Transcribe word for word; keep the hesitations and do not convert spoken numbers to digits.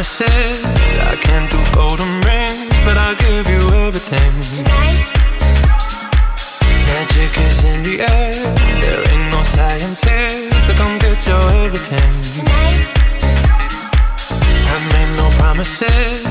promises. I can't do golden rings, but I'll give you everything. Tonight, magic is in the air. There ain't no science here, so come get your everything. tonight, I've made no promises,